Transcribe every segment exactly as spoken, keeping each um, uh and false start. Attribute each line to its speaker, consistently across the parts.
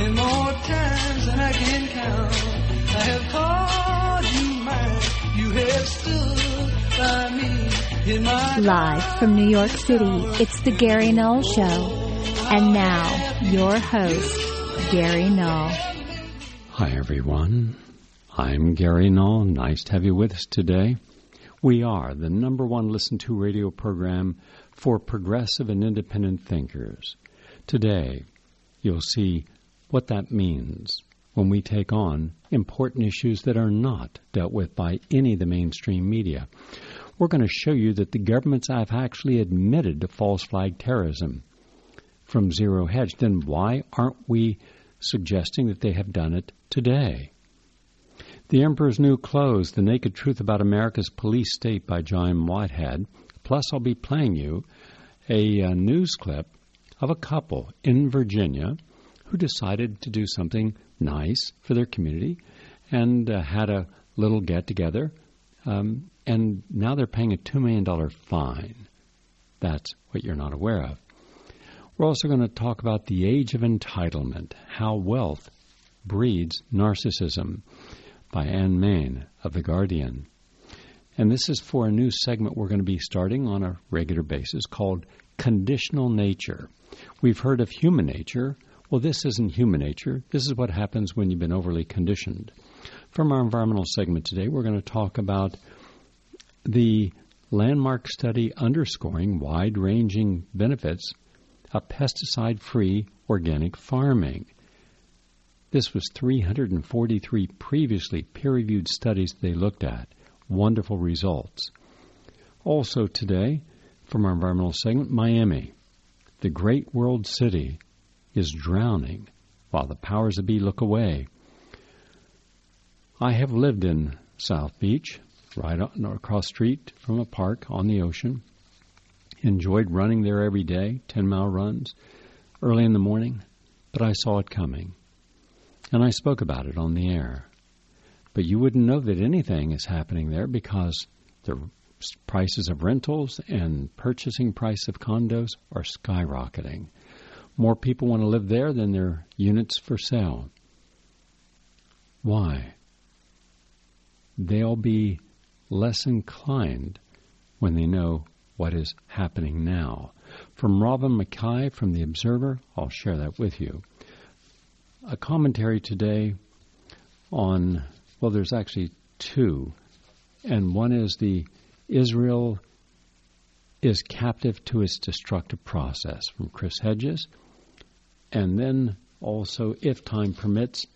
Speaker 1: many more times than I can count. I have called you mine. You have stood by me in my
Speaker 2: Live from New York City, it's the Gary Null Show. And now, your host, Gary Null.
Speaker 3: Hi, everyone. I'm Gary Null. Nice to have you with us today. We are the number one listened to radio program for progressive and independent thinkers. Today, you'll see what that means when we take on important issues that are not dealt with by any of the mainstream media. We're going to show you that the governments have actually admitted to false flag terrorism from Zero Hedge. Then why aren't we suggesting that they have done it today? The Emperor's New Clothes, The Naked Truth About America's Police State by John Whitehead. Plus, I'll be playing you a, a news clip of a couple in Virginia who decided to do something nice for their community and uh, had a little get-together, um, and now they're paying a two million dollars fine. That's what you're not aware of. We're also going to talk about the age of entitlement, how wealth breeds narcissism, by Anne Main of The Guardian. And this is for a new segment we're going to be starting on a regular basis called Conditional Nature. We've heard of human nature. Well, this isn't human nature. This is what happens when you've been overly conditioned. From our environmental segment today, we're going to talk about the landmark study underscoring wide-ranging benefits of pesticide-free organic farming. This was three hundred forty-three previously peer-reviewed studies they looked at. Wonderful results. Also today, from our environmental segment, Miami. The great world city is drowning while the powers that be look away. I have lived in South Beach, right across the street from a park on the ocean. Enjoyed running there every day, ten-mile runs, early in the morning, but I saw it coming. And I spoke about it on the air. But you wouldn't know that anything is happening there because the prices of rentals and purchasing price of condos are skyrocketing. More people want to live there than there are units for sale. Why? They'll be less inclined when they know what is happening now. From Robin Mackay from The Observer, I'll share that with you. A commentary today on, well, there's actually two, and one is the Israel is captive to its destructive process from Chris Hedges, and then also, if time permits,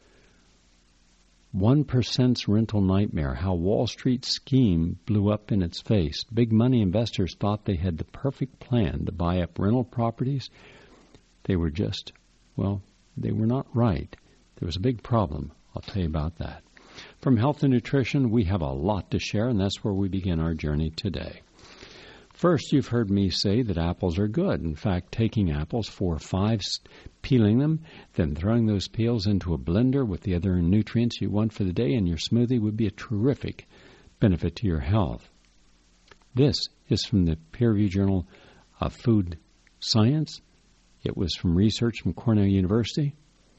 Speaker 3: one percent's rental nightmare, how Wall Street scheme blew up in its face. Big money investors thought they had the perfect plan to buy up rental properties. They were just, well, they were not right. There was a big problem. I'll tell you about that. From Health and Nutrition, we have a lot to share, and that's where we begin our journey today. First, you've heard me say that apples are good. In fact, taking apples, four or five, peeling them, then throwing those peels into a blender with the other nutrients you want for the day in your smoothie would be a terrific benefit to your health. This is from the peer-reviewed Journal of Food Science. It was from research from Cornell University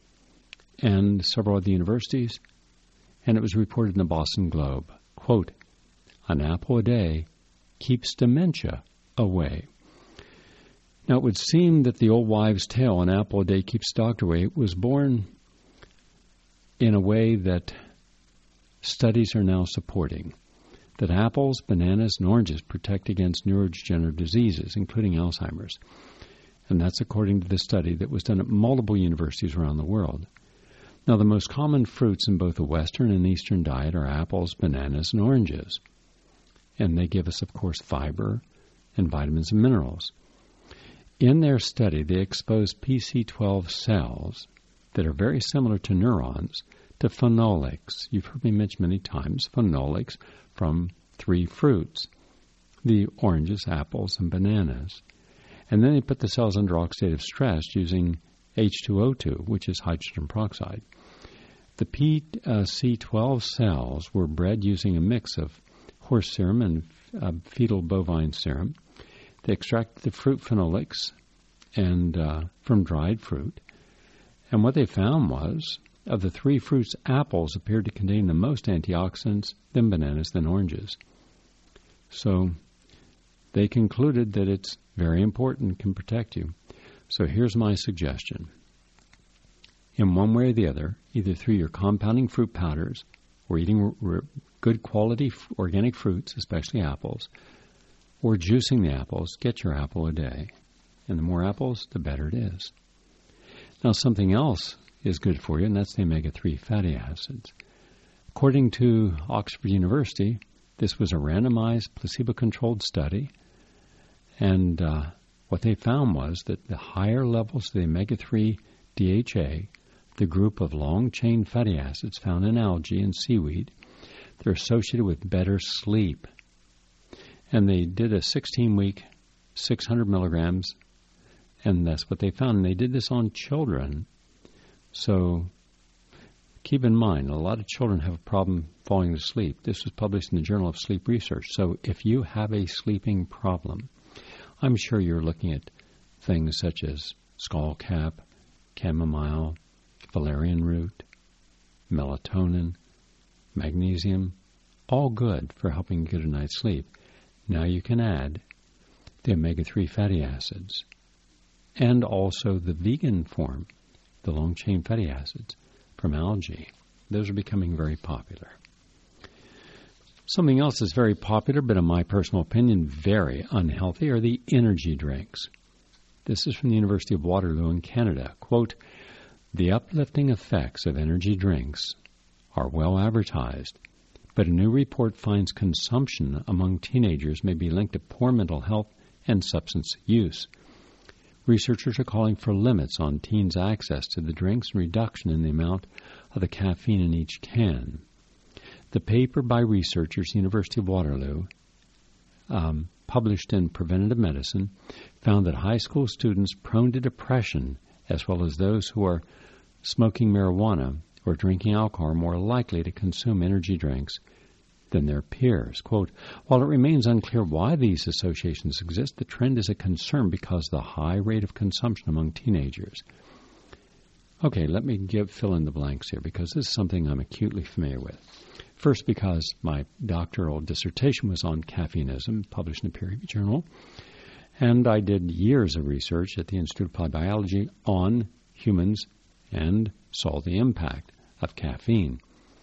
Speaker 3: and several other universities, and it was reported in the Boston Globe. Quote, an apple a day keeps dementia away. Now, it would seem that the old wives' tale, an apple a day keeps the doctor away, was born in a way that studies are now supporting, that apples, bananas, and oranges protect against neurodegenerative diseases, including Alzheimer's. And that's according to the study that was done at multiple universities around the world. Now, the most common fruits in both the Western and Eastern diet are apples, bananas, and oranges. And they give us, of course, fiber and vitamins and minerals. In their study, they exposed P C twelve cells that are very similar to neurons to phenolics. You've heard me mention many times phenolics from three fruits, the oranges, apples, and bananas. And then they put the cells under oxidative stress using H two O two, which is hydrogen peroxide. The P C twelve cells were bred using a mix of horse serum and uh, fetal bovine serum. They extracted the fruit phenolics and uh, from dried fruit, And what they found was, of the three fruits, apples appeared to contain the most antioxidants, then bananas, then oranges. So they concluded that it's very important, can protect you. So here's my suggestion. In one way or the other, either through your compounding fruit powders or eating r- r- good quality f- organic fruits, especially apples, or juicing the apples, get your apple a day. And the more apples, the better it is. Now, something else is good for you, and that's the omega three fatty acids. According to Oxford University, this was a randomized, placebo-controlled study, and uh, what they found was that the higher levels of the omega three D H A, the group of long-chain fatty acids found in algae and seaweed, they're associated with better sleep. And they did a sixteen-week, six hundred milligrams, and that's what they found. And they did this on children. So keep in mind, a lot of children have a problem falling asleep. This was published in the Journal of Sleep Research. So if you have a sleeping problem, I'm sure you're looking at things such as skullcap, chamomile, valerian root, melatonin, magnesium, all good for helping get a night's sleep. Now you can add the omega three fatty acids and also the vegan form, the long-chain fatty acids from algae. Those are becoming very popular. Something else that's very popular, but in my personal opinion, very unhealthy, are the energy drinks. This is from the University of Waterloo in Canada. Quote, "The uplifting effects of energy drinks are well advertised, but a new report finds consumption among teenagers may be linked to poor mental health and substance use. Researchers are calling for limits on teens' access to the drinks and reduction in the amount of the caffeine in each can." The paper by researchers, University of Waterloo, um, published in Preventative Medicine, found that high school students prone to depression, as well as those who are smoking marijuana or drinking alcohol, are more likely to consume energy drinks than their peers. Quote, "While it remains unclear why these associations exist, the trend is a concern because of the high rate of consumption among teenagers." Okay, let me give fill in the blanks here, because this is something I'm acutely familiar with. First, because my doctoral dissertation was on caffeineism, published in a peer-reviewed journal, and I did years of research at the Institute of Applied Biology on humans and saw the impact of caffeine.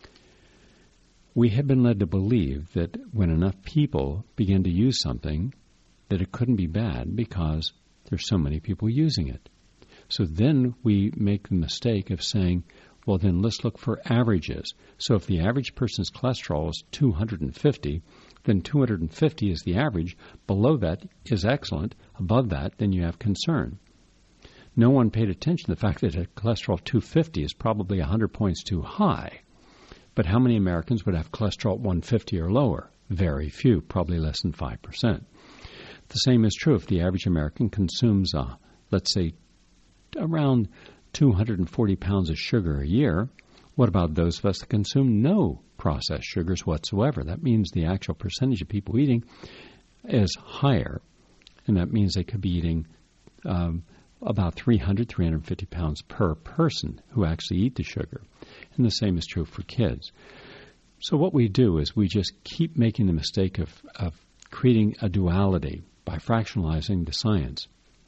Speaker 3: We have been led to believe that when enough people begin to use something, that it couldn't be bad because there's so many people using it. So then we make the mistake of saying, well, then let's look for averages. So if the average person's cholesterol is two hundred fifty, then two hundred fifty is the average. Below that is excellent. Above that, then you have concern. No one paid attention to the fact that a cholesterol two fifty is probably one hundred points too high. But how many Americans would have cholesterol at one fifty or lower? Very few, probably less than five percent. The same is true if the average American consumes, uh, let's say, around two hundred forty pounds of sugar a year. What about those of us that consume no processed sugars whatsoever? That means the actual percentage of people eating is higher, and that means they could be eating um, about three hundred, three hundred fifty pounds per person who actually eat the sugar. And the same is true for kids. So what we do is we just keep making the mistake of, of creating a duality by fractionalizing the science.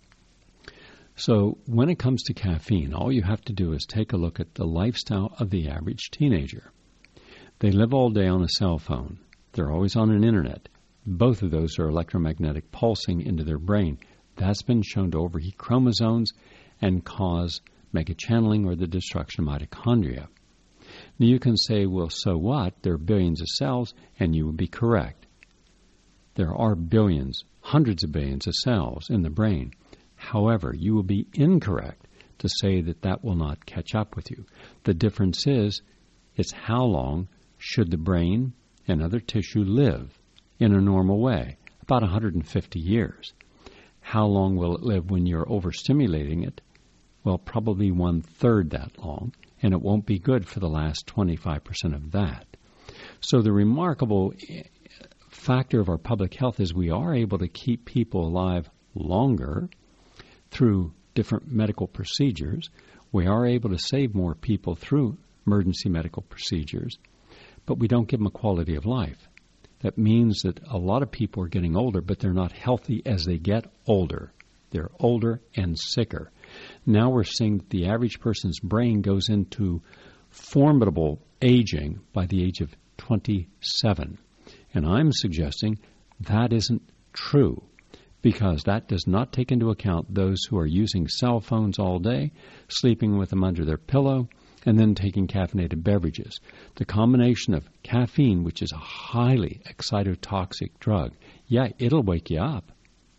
Speaker 3: So when it comes to caffeine, all you have to do is take a look at the lifestyle of the average teenager. They live all day on a cell phone. They're always on an internet. Both of those are electromagnetic pulsing into their brain. That's been shown to overheat chromosomes and cause megachanneling or the destruction of mitochondria. Now you can say, well, so what? There are billions of cells, and you would be correct. There are billions, hundreds of billions of cells in the brain. However, you will be incorrect to say that that will not catch up with you. The difference is, it's how long should the brain and other tissue live in a normal way? About one hundred fifty years. How long will it live when you're overstimulating it? Well, probably one-third that long, and it won't be good for the last twenty-five percent of that. So the remarkable factor of our public health is we are able to keep people alive longer through different medical procedures. We are able to save more people through emergency medical procedures, but we don't give them a quality of life. That means that a lot of people are getting older, but they're not healthy as they get older. They're older and sicker. Now we're seeing that the average person's brain goes into formidable aging by the age of twenty-seven. And I'm suggesting that isn't true, because that does not take into account those who are using cell phones all day, sleeping with them under their pillow, and then taking caffeinated beverages. The combination of caffeine, which is a highly excitotoxic drug, yeah, it'll wake you up,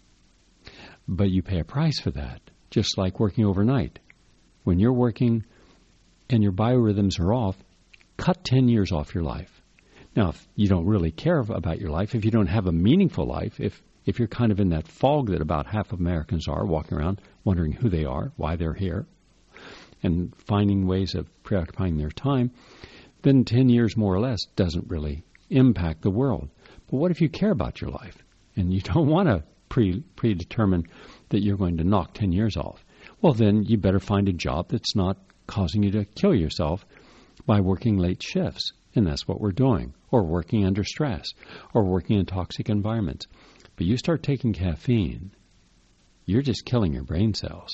Speaker 3: but you pay a price for that, just like working overnight. When you're working and your biorhythms are off, cut ten years off your life. Now, if you don't really care about your life, if you don't have a meaningful life, if if you're kind of in that fog that about half of Americans are, walking around wondering who they are, why they're here, and finding ways of preoccupying their time, then ten years more or less doesn't really impact the world. But what if you care about your life and you don't want to pre predetermine that you're going to knock ten years off? Well, then you better find a job that's not causing you to kill yourself by working late shifts. And that's what we're doing, or working under stress, or working in toxic environments. But you start taking caffeine, you're just killing your brain cells.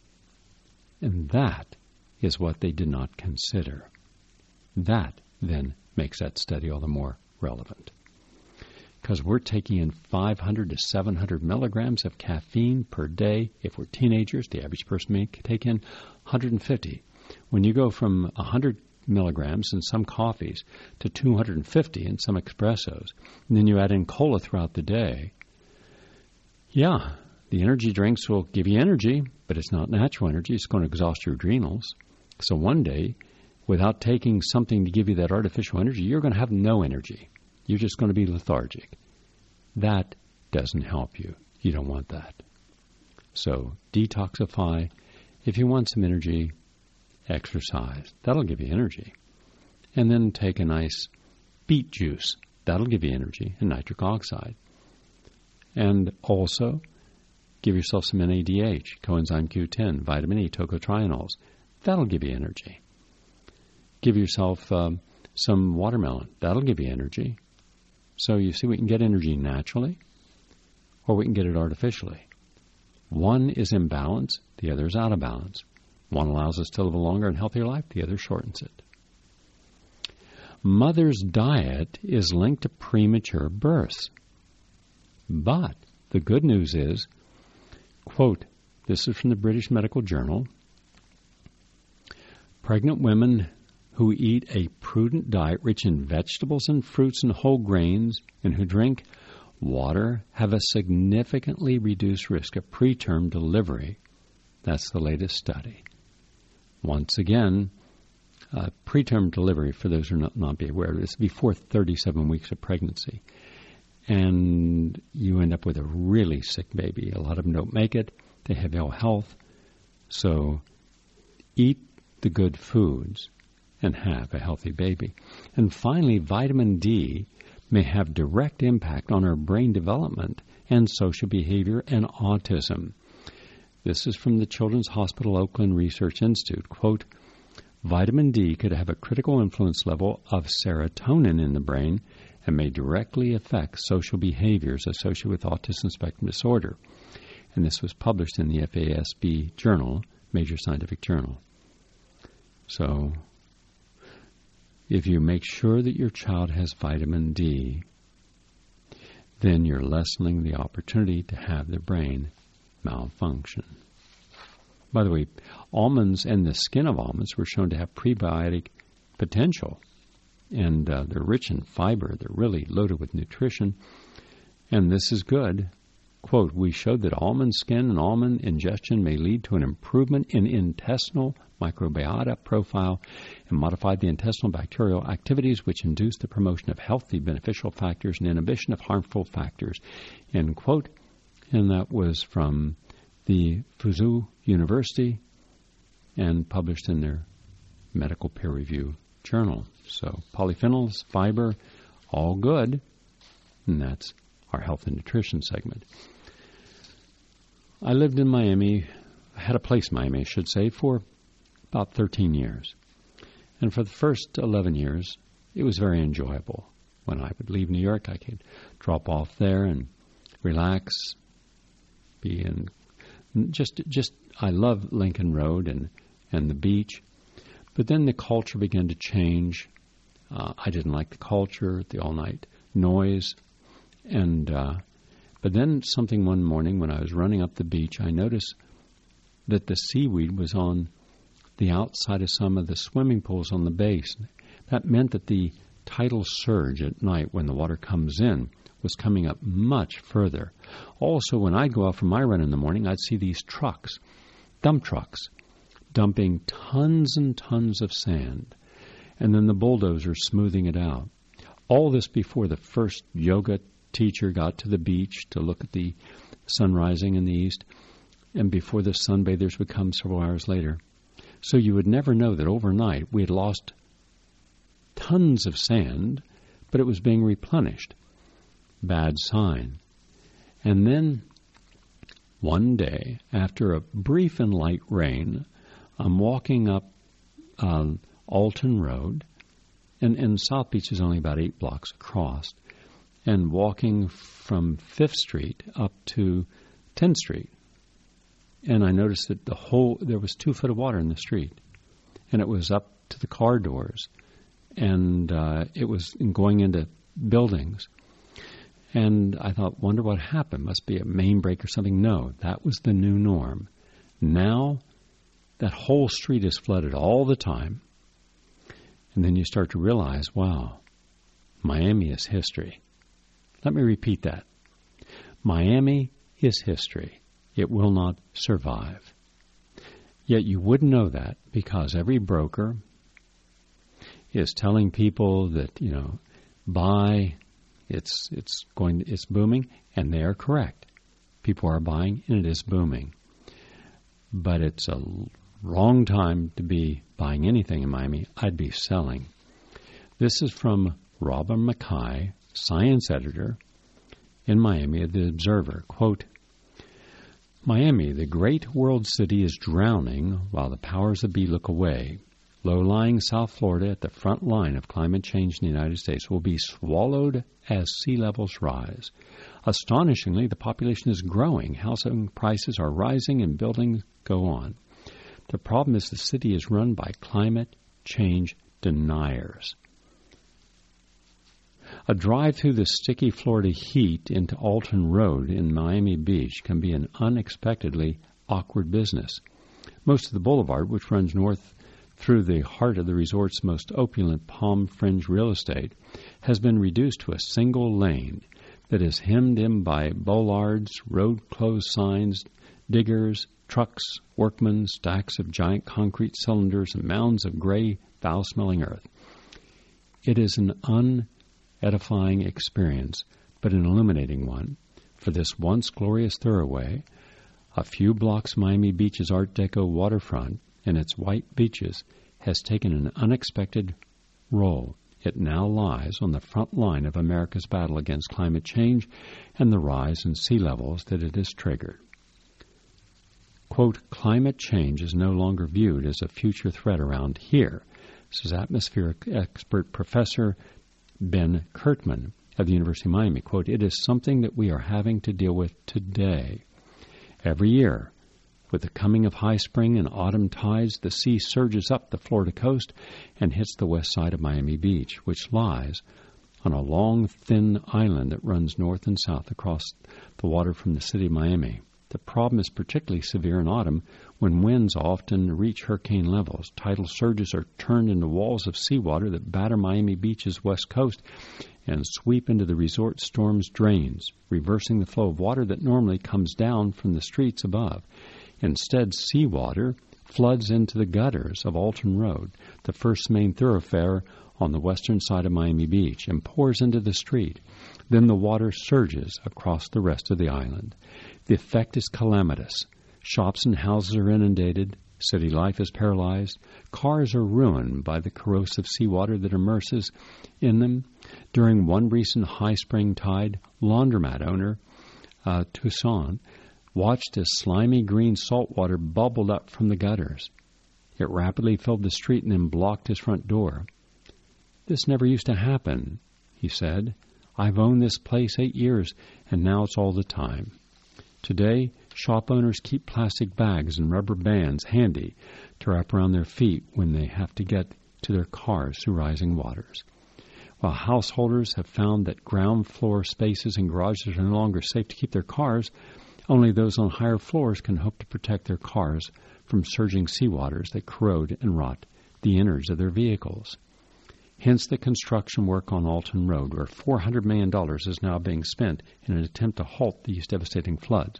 Speaker 3: And that is what they did not consider. That then makes that study all the more relevant. Because we're taking in five hundred to seven hundred milligrams of caffeine per day. If we're teenagers, the average person may take in one hundred fifty. When you go from one hundred milligrams in some coffees to two hundred fifty in some espressos, and then you add in cola throughout the day, yeah, the energy drinks will give you energy, but it's not natural energy. It's going to exhaust your adrenals. So one day, without taking something to give you that artificial energy, you're going to have no energy. You're just going to be lethargic. That doesn't help you. You don't want that. So detoxify. If you want some energy, exercise. That'll give you energy. And then take a nice beet juice. That'll give you energy, and nitric oxide. And also give yourself some N A D H, coenzyme Q ten, vitamin E, tocotrienols. That'll give you energy. Give yourself um, some watermelon. That'll give you energy. So you see, we can get energy naturally, or we can get it artificially. One is in balance, the other is out of balance. One allows us to live a longer and healthier life, the other shortens it. Mother's diet is linked to premature births. But the good news is, quote, this is from the British Medical Journal, pregnant women who eat a prudent diet rich in vegetables and fruits and whole grains and who drink water have a significantly reduced risk of preterm delivery. That's the latest study. Once again, uh, preterm delivery, for those who are not, not be aware of this, before thirty-seven weeks of pregnancy. And you end up with a really sick baby. A lot of them don't make it. They have ill health. So eat the good foods and have a healthy baby. And finally, vitamin D may have direct impact on our brain development and social behavior and autism. This is from the Children's Hospital Oakland Research Institute. Quote, vitamin D could have a critical influence level of serotonin in the brain and may directly affect social behaviors associated with autism spectrum disorder. And this was published in the F A S B journal, major scientific journal. So if you make sure that your child has vitamin D, then you're lessening the opportunity to have their brain malfunction. By the way, almonds and the skin of almonds were shown to have prebiotic potential. And uh, they're rich in fiber. They're really loaded with nutrition. And this is good. Quote, we showed that almond skin and almond ingestion may lead to an improvement in intestinal microbiota profile and modified the intestinal bacterial activities which induce the promotion of healthy beneficial factors and inhibition of harmful factors. End quote. And that was from the Fuzhou University and published in their medical peer review journal. So polyphenols, fiber, all good. And that's our health and nutrition segment. I lived in Miami, had a place in Miami, I should say, for about thirteen years. And for the first eleven years, it was very enjoyable. When I would leave New York, I could drop off there and relax, be in just, just I love Lincoln Road and, and the beach. But then the culture began to change. Uh, I didn't like the culture, the all-night noise. And uh, but then something one morning when I was running up the beach, I noticed that the seaweed was on the outside of some of the swimming pools on the base. That meant that the tidal surge at night when the water comes in was coming up much further. Also, when I'd go out for my run in the morning, I'd see these trucks, dump trucks, dumping tons and tons of sand, and then the bulldozers smoothing it out. All this before the first yoga teacher got to the beach to look at the sun rising in the east, and before the sunbathers would come several hours later. So you would never know that overnight we had lost tons of sand, but it was being replenished. Bad sign. And then one day, after a brief and light rain, I'm walking up uh, Alton Road, and, and South Beach is only about eight blocks across, and walking from Fifth Street up to tenth Street. And I noticed that the whole, there was two foot of water in the street, and it was up to the car doors, and uh, it was going into buildings. And I thought, wonder what happened. Must be a main break or something. No, that was the new norm. Now, that whole street is flooded all the time. And then you start to realize, wow, Miami is history. Let me repeat that. Miami is history. It will not survive. Yet you wouldn't know that because every broker is telling people that, you know, buy, it's it's going, it's booming, and they are correct. People are buying, and it is booming. But it's a wrong time to be buying anything in Miami. I'd be selling. This is from Robin Mackay, science editor in Miami at The Observer. Quote, Miami, the great world city, is drowning while the powers that be look away. Low-lying South Florida at the front line of climate change in the United States will be swallowed as sea levels rise. Astonishingly, the population is growing, housing prices are rising, and buildings go on. The problem is the city is run by climate change deniers. A drive through the sticky Florida heat into Alton Road in Miami Beach can be an unexpectedly awkward business. Most of the boulevard, which runs north through the heart of the resort's most opulent palm fringe real estate, has been reduced to a single lane that is hemmed in by bollards, road closed signs, diggers, trucks, workmen, stacks of giant concrete cylinders, and mounds of gray, foul-smelling earth. It is an unedifying experience, but an illuminating one. For this once glorious thoroughway, a few blocks Miami Beach's Art Deco waterfront and its white beaches has taken an unexpected role. It now lies on the front line of America's battle against climate change and the rise in sea levels that it has triggered. Quote, climate change is no longer viewed as a future threat around here, says atmospheric expert Professor Ben Kirtman of the University of Miami. Quote, it is something that we are having to deal with today. Every year, with the coming of high spring and autumn tides, the sea surges up the Florida coast and hits the west side of Miami Beach, which lies on a long, thin island that runs north and south across the water from the city of Miami. The problem is particularly severe in autumn when winds often reach hurricane levels. Tidal surges are turned into walls of seawater that batter Miami Beach's west coast and sweep into the resort storm's drains, reversing the flow of water that normally comes down from the streets above. Instead, seawater floods into the gutters of Alton Road, the first main thoroughfare on the western side of Miami Beach, and pours into the street. Then the water surges across the rest of the island. The effect is calamitous. Shops and houses are inundated. City life is paralyzed. Cars are ruined by the corrosive seawater that immerses in them. During one recent high spring tide, laundromat owner uh, Toussaint watched as slimy green salt water bubbled up from the gutters. It rapidly filled the street and then blocked his front door. "This never used to happen," he said. "I've owned this place eight years, and now it's all the time." Today, shop owners keep plastic bags and rubber bands handy to wrap around their feet when they have to get to their cars through rising waters. While householders have found that ground floor spaces and garages are no longer safe to keep their cars, only those on higher floors can hope to protect their cars from surging seawaters that corrode and rot the innards of their vehicles. Hence the construction work on Alton Road, where four hundred million dollars is now being spent in an attempt to halt these devastating floods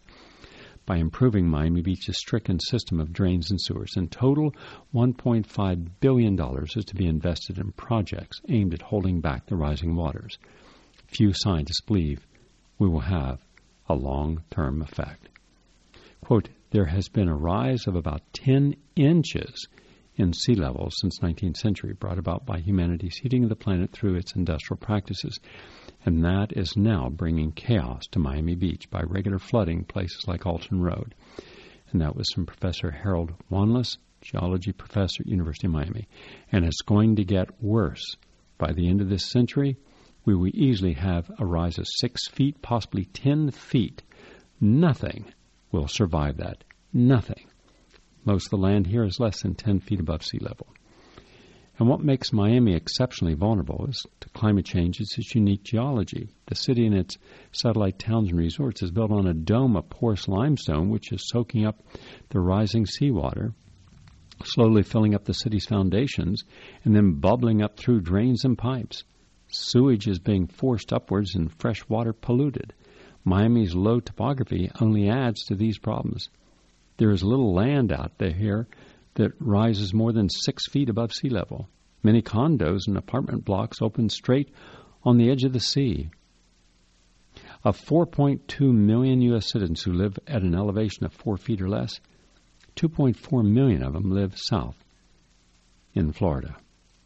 Speaker 3: by improving Miami Beach's stricken system of drains and sewers. In total, one point five billion dollars is to be invested in projects aimed at holding back the rising waters. Few scientists believe we will have a long-term effect. Quote, "There has been a rise of about ten inches in sea level since nineteenth century, brought about by humanity's heating of the planet through its industrial practices, and that is now bringing chaos to Miami Beach by regular flooding places like Alton Road." And that was from Professor Harold Wanless, geology professor at University of Miami. And it's going to get worse. By the end of this century, we will easily have a rise of six feet, possibly ten feet. Nothing will survive that. Nothing. Most of the land here is less than ten feet above sea level. And what makes Miami exceptionally vulnerable is to climate change is its unique geology. The city and its satellite towns and resorts is built on a dome of porous limestone, which is soaking up the rising seawater, slowly filling up the city's foundations, and then bubbling up through drains and pipes. Sewage is being forced upwards and fresh water polluted. Miami's low topography only adds to these problems. There is little land out there here that rises more than six feet above sea level. Many condos and apartment blocks open straight on the edge of the sea. Of four point two million U S citizens who live at an elevation of four feet or less, two point four million of them live south in Florida.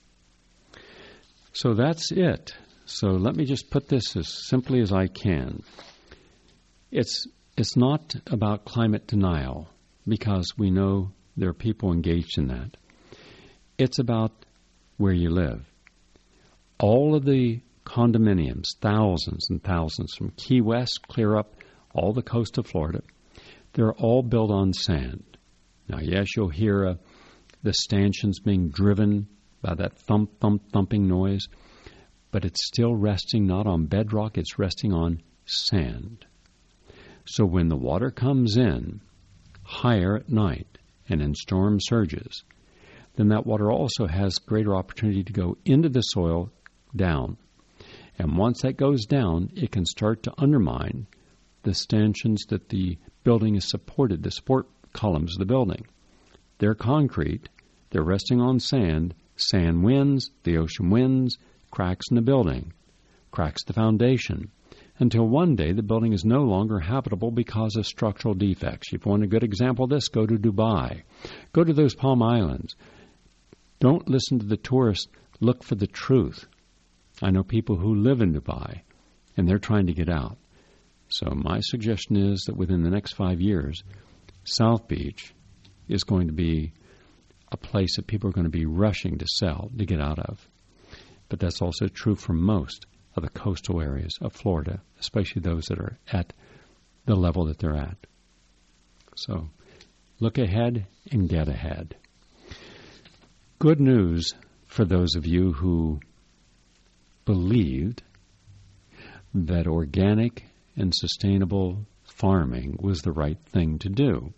Speaker 3: So that's it. So let me just put this as simply as I can. It's it's not about climate denial, because we know there are people engaged in that. It's about where you live. All of the condominiums, thousands and thousands from Key West clear up all the coast of Florida, they're all built on sand. Now, yes, you'll hear uh, the stanchions being driven by that thump, thump, thumping noise, but it's still resting not on bedrock, it's resting on sand. So when the water comes in higher at night and in storm surges, then that water also has greater opportunity to go into the soil down. And once that goes down, it can start to undermine the stanchions that the building is supported, the support columns of the building. They're concrete, they're resting on sand, sand wins, the ocean wins, cracks in the building, cracks the foundation, until one day the building is no longer habitable because of structural defects. If you want a good example of this, go to Dubai. Go to those Palm Islands. Don't listen to the tourists. Look for the truth. I know people who live in Dubai, and they're trying to get out. So my suggestion is that within the next five years, South Beach is going to be a place that people are going to be rushing to sell, to get out of. But that's also true for most of the coastal areas of Florida, especially those that are at the level that they're at. So look ahead and get ahead. Good news for those of you who believed that organic and sustainable farming was the right thing to do,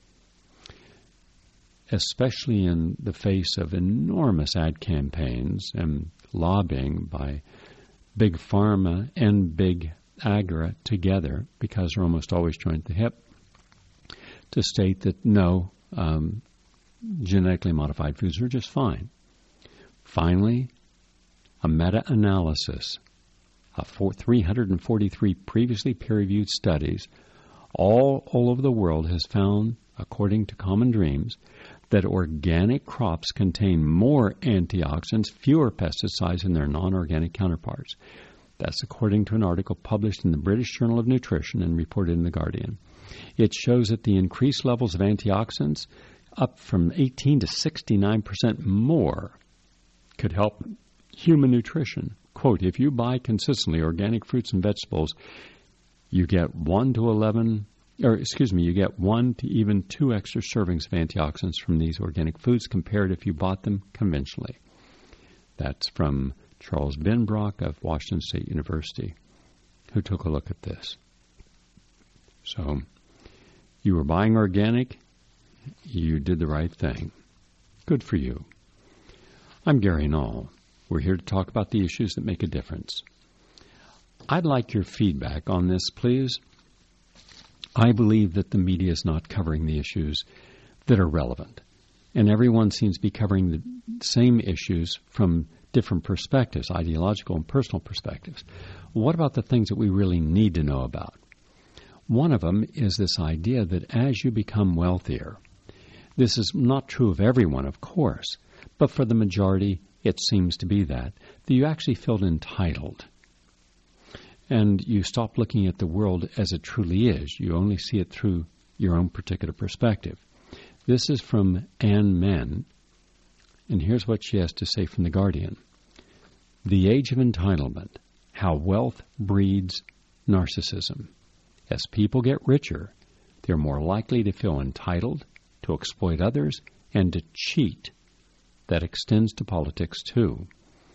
Speaker 3: especially in the face of enormous ad campaigns and lobbying by big pharma and big agri together, because they're almost always joined at the hip, to state that no, um, genetically modified foods are just fine. Finally, a meta-analysis of three hundred forty-three previously peer-reviewed studies all, all over the world has found, according to Common Dreams, that organic crops contain more antioxidants, fewer pesticides than their non-organic counterparts. That's according to an article published in the British Journal of Nutrition and reported in The Guardian. It shows that the increased levels of antioxidants up from eighteen to sixty-nine percent more, could help human nutrition. Quote, if you buy consistently organic fruits and vegetables, you get one to eleven, or excuse me, you get one to even two extra servings of antioxidants from these organic foods compared if you bought them conventionally. That's from Charles Benbrock of Washington State University, who took a look at this. So, you were buying organic, you did the right thing. Good for you. I'm Gary Null. We're here to talk about the issues that make a difference. I'd like your feedback on this, please. I believe that the media is not covering the issues that are relevant, and everyone seems to be covering the same issues from different perspectives, ideological and personal perspectives. What about the things that we really need to know about? One of them is this idea that as you become wealthier, this is not true of everyone, of course, but for the majority, it seems to be that, that you actually feel entitled. And you stop looking at the world as it truly is. You only see it through your own particular perspective. This is from Anne Mann, and here's what she has to say from The Guardian. The age of entitlement, how wealth breeds narcissism. As people get richer, they're more likely to feel entitled, to exploit others, and to cheat. That extends to politics, too.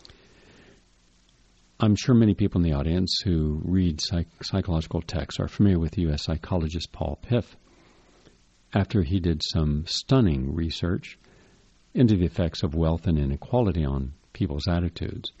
Speaker 3: I'm sure many people in the audience who read psych- psychological texts are familiar with U S psychologist Paul Piff. After he did some stunning research into the effects of wealth and inequality on people's attitudes.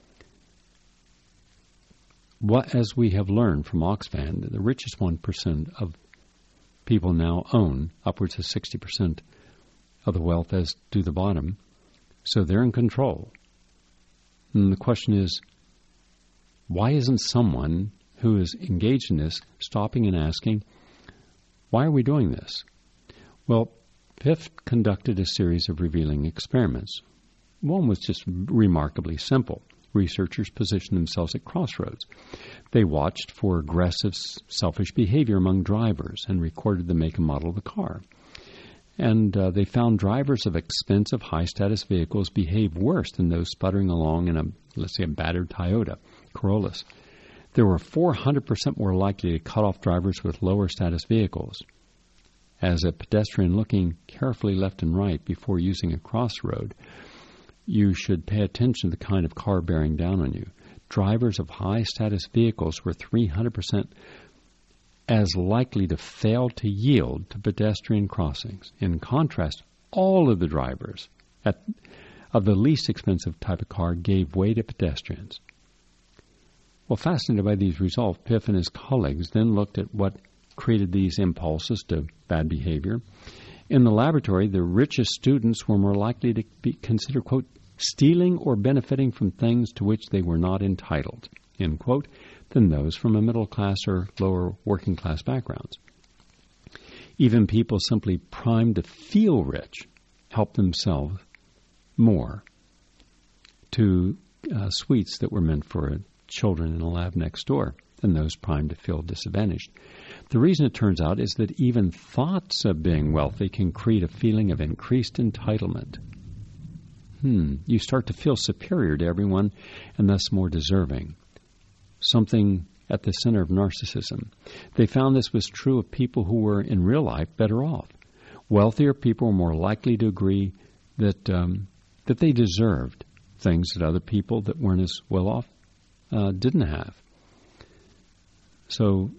Speaker 3: What, as we have learned from Oxfam, the richest one percent of people now own upwards of sixty percent of the wealth, as do the bottom. So they're in control. And the question is, why isn't someone who is engaged in this stopping and asking, why are we doing this? Well, Piff conducted a series of revealing experiments. One was just remarkably simple. Researchers positioned themselves at crossroads. They watched for aggressive, selfish behavior among drivers and recorded the make and model of the car. And uh, they found drivers of expensive, high-status vehicles behave worse than those sputtering along in a, let's say, a battered Toyota Corollas. There were four hundred percent more likely to cut off drivers with lower-status vehicles. As a pedestrian looking carefully left and right before using a crossroad, you should pay attention to the kind of car bearing down on you. Drivers of high-status vehicles were three hundred percent as likely to fail to yield to pedestrian crossings. In contrast, all of the drivers at, of the least expensive type of car gave way to pedestrians. Well, fascinated by these results, Piff and his colleagues then looked at what created these impulses to bad behavior. In the laboratory, the richest students were more likely to be considered, quote, stealing or benefiting from things to which they were not entitled, end quote, than those from a middle-class or lower working-class backgrounds. Even people simply primed to feel rich helped themselves more to uh, sweets that were meant for children in a lab next door than those primed to feel disadvantaged. The reason, it turns out, is that even thoughts of being wealthy can create a feeling of increased entitlement. Hmm, you start to feel superior to everyone and thus more deserving. Something at the center of narcissism. They found this was true of people who were, in real life, better off. Wealthier people were more likely to agree that um, that they deserved things that other people that weren't as well off uh, didn't have. So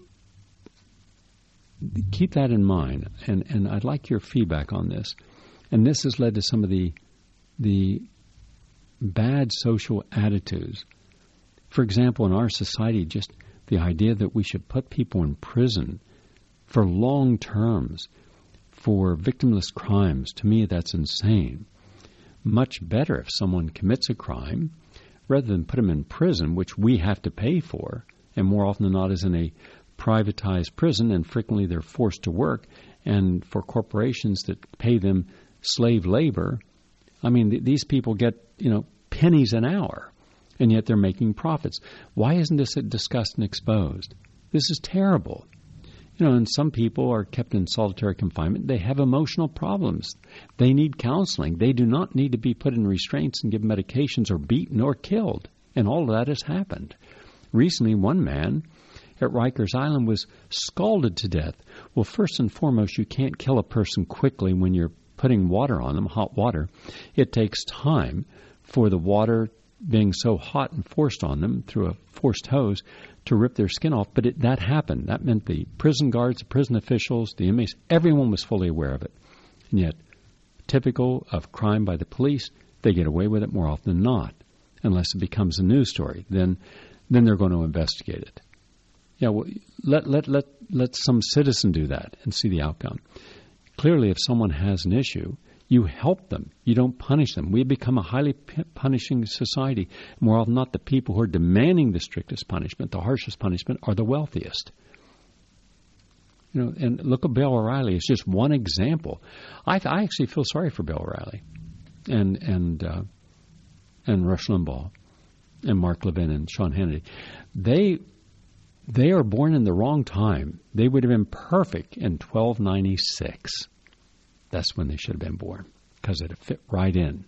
Speaker 3: keep that in mind, and, and I'd like your feedback on this. And this has led to some of the the bad social attitudes. For example, in our society, just the idea that we should put people in prison for long terms for victimless crimes, to me that's insane. Much better if someone commits a crime, rather than put them in prison, which we have to pay for, and more often than not is in a privatized prison, and frequently they're forced to work, and for corporations that pay them slave labor, I mean, th- these people get, you know, pennies an hour, and yet they're making profits. Why isn't this discussed and exposed? This is terrible. You know, and some people are kept in solitary confinement. They have emotional problems. They need counseling. They do not need to be put in restraints and given medications or beaten or killed. And all of that has happened. Recently, one man at Rikers Island was scalded to death. Well, first and foremost, you can't kill a person quickly when you're putting water on them, hot water. It takes time for the water being so hot and forced on them through a forced hose to rip their skin off. But it, that happened. That meant the prison guards, the prison officials, the inmates, everyone was fully aware of it. And yet, typical of crime by the police, they get away with it more often than not, unless it becomes a news story. Then then they're going to investigate it. Yeah, well, let, let, let, let some citizen do that and see the outcome. Clearly, if someone has an issue, you help them. You don't punish them. We have become a highly p- punishing society. More often than not, the people who are demanding the strictest punishment, the harshest punishment, are the wealthiest. You know, and look at Bill O'Reilly. It's just one example. I, I actually feel sorry for Bill O'Reilly and and uh, and Rush Limbaugh and Mark Levin and Sean Hannity. They they are born in the wrong time. They would have been perfect in twelve ninety-six. That's when they should have been born, because it fit right in.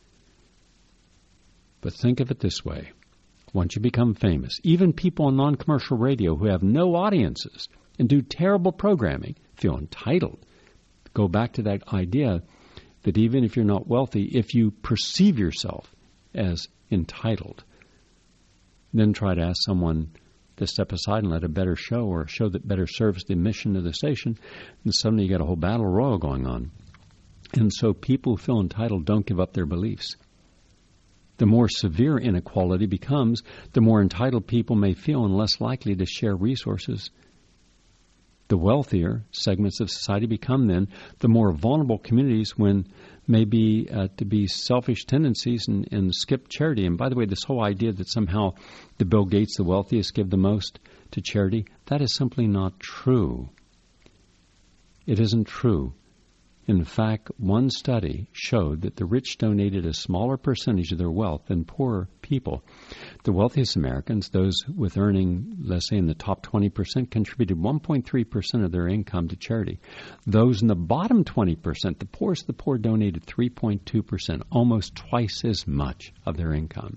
Speaker 3: But think of it this way. Once you become famous, even people on non-commercial radio who have no audiences and do terrible programming feel entitled. Go back to that idea that even if you're not wealthy, if you perceive yourself as entitled, then try to ask someone to step aside and let a better show or a show that better serves the mission of the station, and suddenly you got a whole battle royal going on. And so people who feel entitled don't give up their beliefs. The more severe inequality becomes, the more entitled people may feel and less likely to share resources. The wealthier segments of society become then the more vulnerable communities when maybe uh, to be selfish tendencies and, and skip charity. And by the way, this whole idea that somehow the Bill Gates, the wealthiest, give the most to charity, that is simply not true. It isn't true. In fact, one study showed that the rich donated a smaller percentage of their wealth than poorer people. The wealthiest Americans, those with earning, let's say, in the top twenty percent, contributed one point three percent of their income to charity. Those in the bottom twenty percent, the poorest of the poor, donated three point two percent, almost twice as much of their income.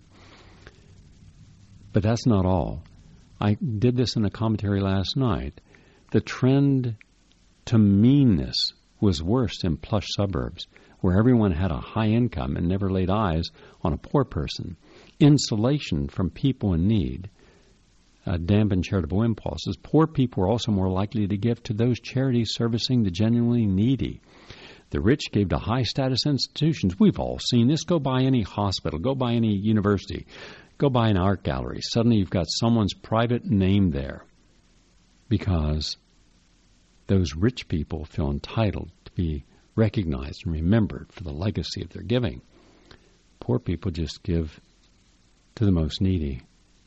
Speaker 3: But that's not all. I did this in a commentary last night. The trend to meanness was worse in plush suburbs, where everyone had a high income and never laid eyes on a poor person. Insulation from people in need uh, dampened charitable impulses. Poor people were also more likely to give to those charities servicing the genuinely needy. The rich gave to high-status institutions. We've all seen this. Go by any hospital. Go by any university. Go by an art gallery. Suddenly you've got someone's private name there because those rich people feel entitled to be recognized and remembered for the legacy of their giving. Poor people just give to the most needy.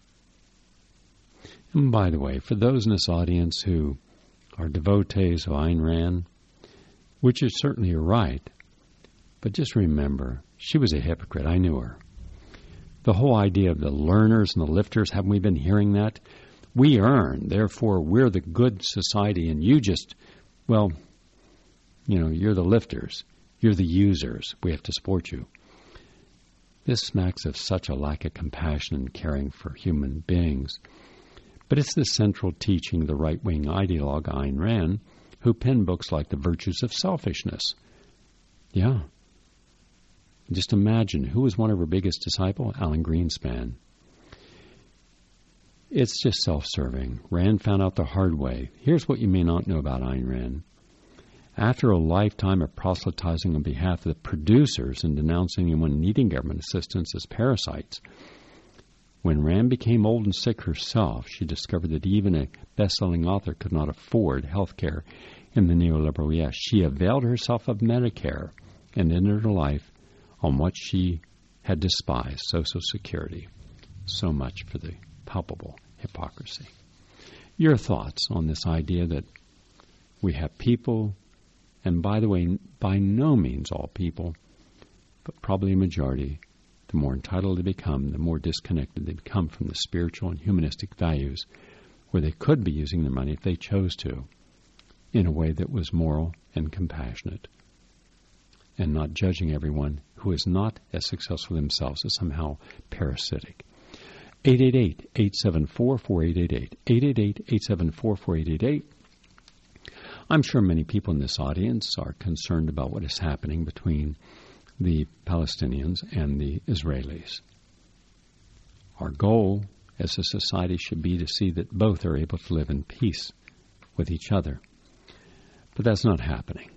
Speaker 3: And by the way, for those in this audience who are devotees of Ayn Rand, which is certainly right, but just remember, she was a hypocrite. I knew her. The whole idea of the learners and the lifters, haven't we been hearing that? We earn, therefore we're the good society, and you just, well, you know, you're the lifters. You're the users. We have to support you. This smacks of such a lack of compassion and caring for human beings. But it's the central teaching of the right-wing ideologue Ayn Rand, who penned books like The Virtues of Selfishness. Yeah. Just imagine, who was one of her biggest disciples? Alan Greenspan. It's just self-serving. Rand found out the hard way. Here's what you may not know about Ayn Rand. After a lifetime of proselytizing on behalf of the producers and denouncing anyone needing government assistance as parasites, when Rand became old and sick herself, she discovered that even a best-selling author could not afford health care in the neoliberal West. She availed herself of Medicare and ended her life on what she had despised, Social Security. So much for the palpable hypocrisy. Your thoughts on this idea that we have people, and by the way, by no means all people, but probably a majority, the more entitled they become, the more disconnected they become from the spiritual and humanistic values where they could be using their money if they chose to. in a way that was moral and compassionate, and not judging everyone who is not as successful themselves as somehow parasitic. eight eight eight, eight seven four, four eight eight eight. eight eight eight, eight seven four, four eight eight eight. I'm sure many people in this audience are concerned about what is happening between the Palestinians and the Israelis. Our goal as a society should be to see that both are able to live in peace with each other. But that's not happening.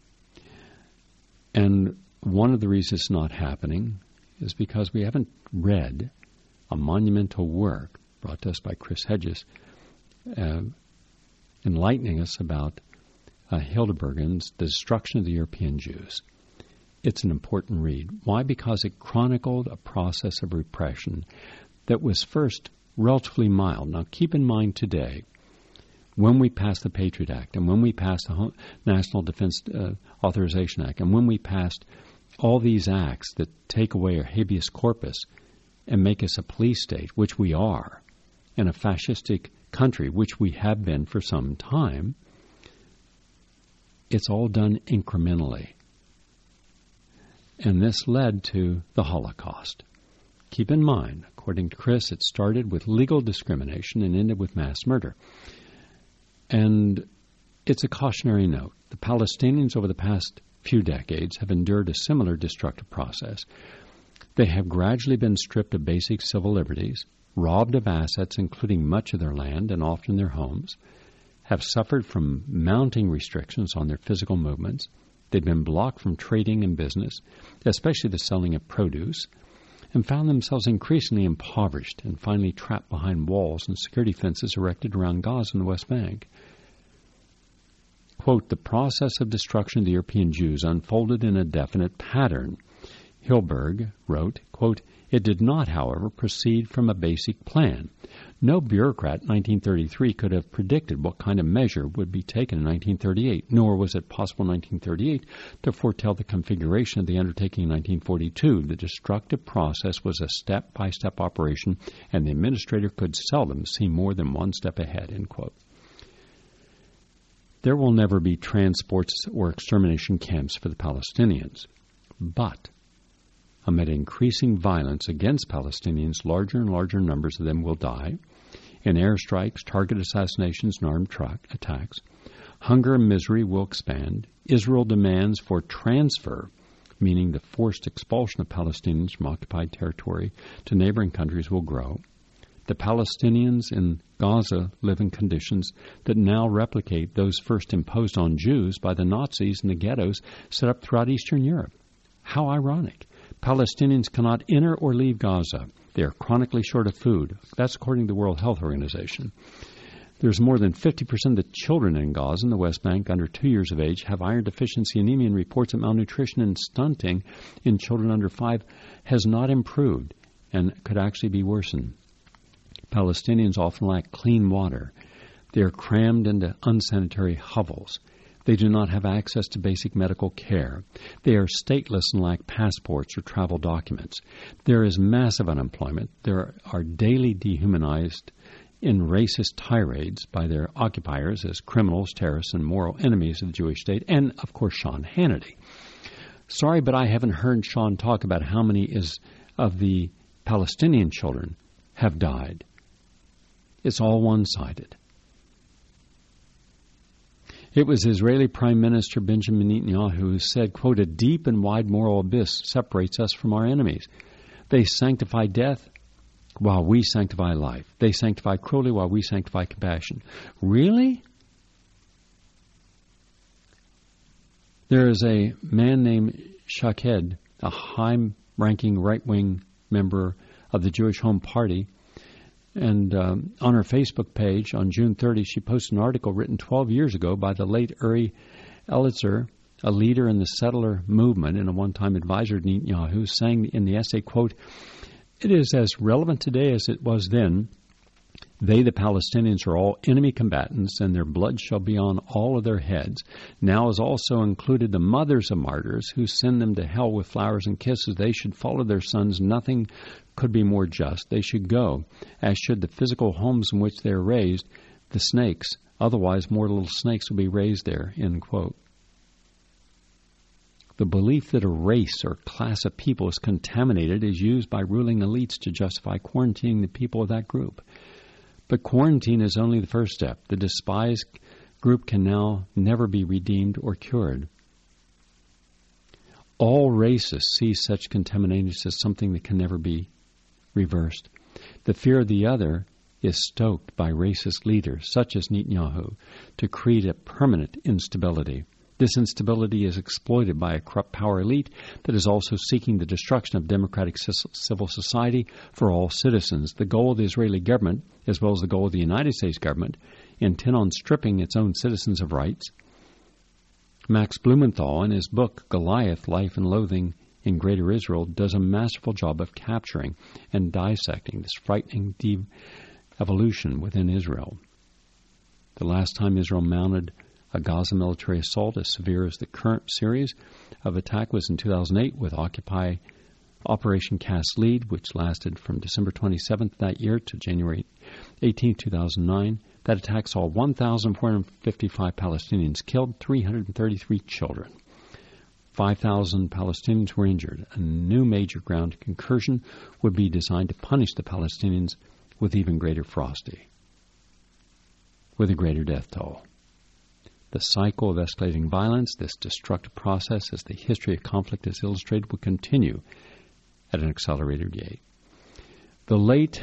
Speaker 3: And one of the reasons it's not happening is because we haven't read a monumental work brought to us by Chris Hedges, uh, enlightening us about uh, Hildebranden's The Destruction of the European Jews. It's an important read. Why? Because it chronicled a process of repression that was first relatively mild. Now, keep in mind today, when we passed the Patriot Act and when we passed the National Defense uh, Authorization Act and when we passed all these acts that take away our habeas corpus and make us a police state, which we are, and a fascistic country, which we have been for some time, it's all done incrementally. And this led to the Holocaust. Keep in mind, according to Chris, it started with legal discrimination and ended with mass murder. And it's a cautionary note. The Palestinians over the past few decades have endured a similar destructive process. They have gradually been stripped of basic civil liberties, robbed of assets, including much of their land and often their homes, have suffered from mounting restrictions on their physical movements. They've been blocked from trading and business, especially the selling of produce, and found themselves increasingly impoverished and finally trapped behind walls and security fences erected around Gaza and the West Bank. Quote, the process of destruction of the European Jews unfolded in a definite pattern. Hilberg wrote, quote, it did not, however, proceed from a basic plan. No bureaucrat in nineteen thirty-three could have predicted what kind of measure would be taken in nineteen thirty-eight, nor was it possible in nineteen thirty-eight to foretell the configuration of the undertaking in nineteen forty-two. The destructive process was a step-by-step operation, and the administrator could seldom see more than one step ahead, end quote. There will never be transports or extermination camps for the Palestinians, but amid increasing violence against Palestinians, larger and larger numbers of them will die in airstrikes, target assassinations, and armed truck attacks. Hunger and misery will expand. Israel demands for transfer, meaning the forced expulsion of Palestinians from occupied territory to neighboring countries, will grow. The Palestinians in Gaza live in conditions that now replicate those first imposed on Jews by the Nazis in the ghettos set up throughout Eastern Europe. How ironic. Palestinians cannot enter or leave Gaza. They are chronically short of food. That's according to the World Health Organization. There's more than fifty percent of the children in Gaza and the West Bank under two years of age have iron deficiency anemia, and reports that malnutrition and stunting in children under five has not improved and could actually be worsened. Palestinians often lack clean water. They are crammed into unsanitary hovels. They do not have access to basic medical care. They are stateless and lack passports or travel documents. There is massive unemployment. There are daily dehumanized in racist tirades by their occupiers as criminals, terrorists, and moral enemies of the Jewish state, and, of course, Sean Hannity. Sorry, but I haven't heard Sean talk about how many is of the Palestinian children have died. It's all one-sided. It was Israeli Prime Minister Benjamin Netanyahu who said, quote, a deep and wide moral abyss separates us from our enemies. They sanctify death while we sanctify life. They sanctify cruelty while we sanctify compassion. Really? There is a man named Shaked, a high-ranking right-wing member of the Jewish Home Party, and um, on her Facebook page on June thirtieth, she posted an article written twelve years ago by the late Uri Elitzer, a leader in the settler movement and a one-time advisor to Netanyahu, saying in the essay, quote, it is as relevant today as it was then. They, the Palestinians, are all enemy combatants, and their blood shall be on all of their heads. Now is also included the mothers of martyrs who send them to hell with flowers and kisses. They should follow their sons. Nothing could be more just. They should go, as should the physical homes in which they are raised. The snakes Otherwise, more little snakes will be raised there, end quote. The belief that a race or class of people is contaminated is used by ruling elites to justify quarantining the people of that group. But quarantine is only the first step. The despised group can now never be redeemed or cured. All races see such contamination as something that can never be reversed. The fear of the other is stoked by racist leaders, such as Netanyahu, to create a permanent instability. This instability is exploited by a corrupt power elite that is also seeking the destruction of democratic civil society for all citizens. The goal of the Israeli government, as well as the goal of the United States government, intent on stripping its own citizens of rights. Max Blumenthal, in his book Goliath, Life and Loathing in Greater Israel, does a masterful job of capturing and dissecting this frightening de-evolution within Israel. The last time Israel mounted a Gaza military assault as severe as the current series of attack was in two thousand eight with Occupy Operation Cast Lead, which lasted from December twenty-seventh that year to January eighteenth, two thousand nine. That attack saw one thousand four hundred fifty-five Palestinians killed, three hundred thirty-three children. five thousand Palestinians were injured. A new major ground incursion would be designed to punish the Palestinians with even greater ferocity, with a greater death toll. The cycle of escalating violence, this destructive process, as the history of conflict has illustrated, will continue at an accelerated rate. The late